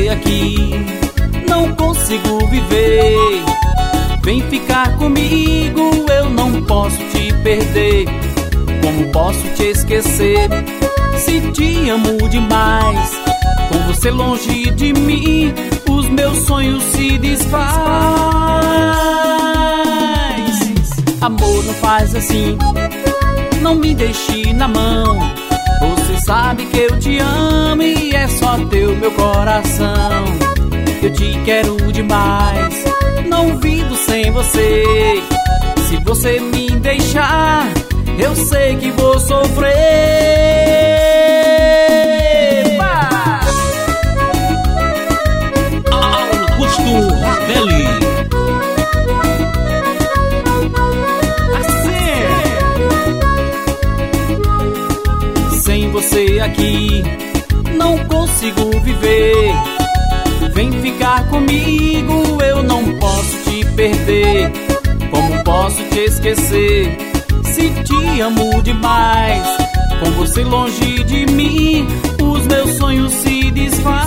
aqui não consigo viver. Vem ficar comigo, eu não posso te perder. Como posso te esquecer se te amo demais? Com você longe de mim, os meus sonhos se desfaz. Amor, não faz assim, não me deixe na mão. Você sabe que eu te amo e é só teu meu coração. Eu te quero demais, não vivo sem você. Se você me deixar, eu sei que vou sofrer. Augusto Ravelli. Sem você aqui não consigo viver. Vem ficar comigo, eu não posso te perder. Como posso te esquecer se te amo demais? Com você longe de mim, os meus sonhos se desfaz.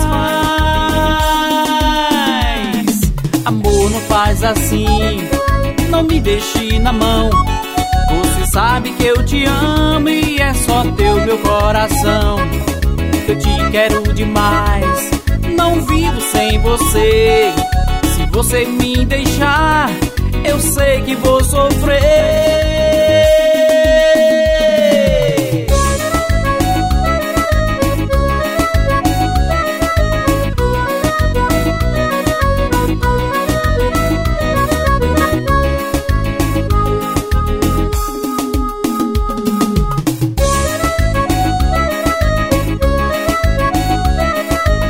Amor, não faz assim, não me deixe na mão. Você sabe que eu te amo e é só teu meu coração. Eu te quero demais, não vivo sem você. Se você me deixar, eu sei que vou sofrer.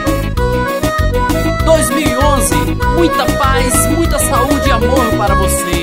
2011, muita paz, muita saúde e amor para você.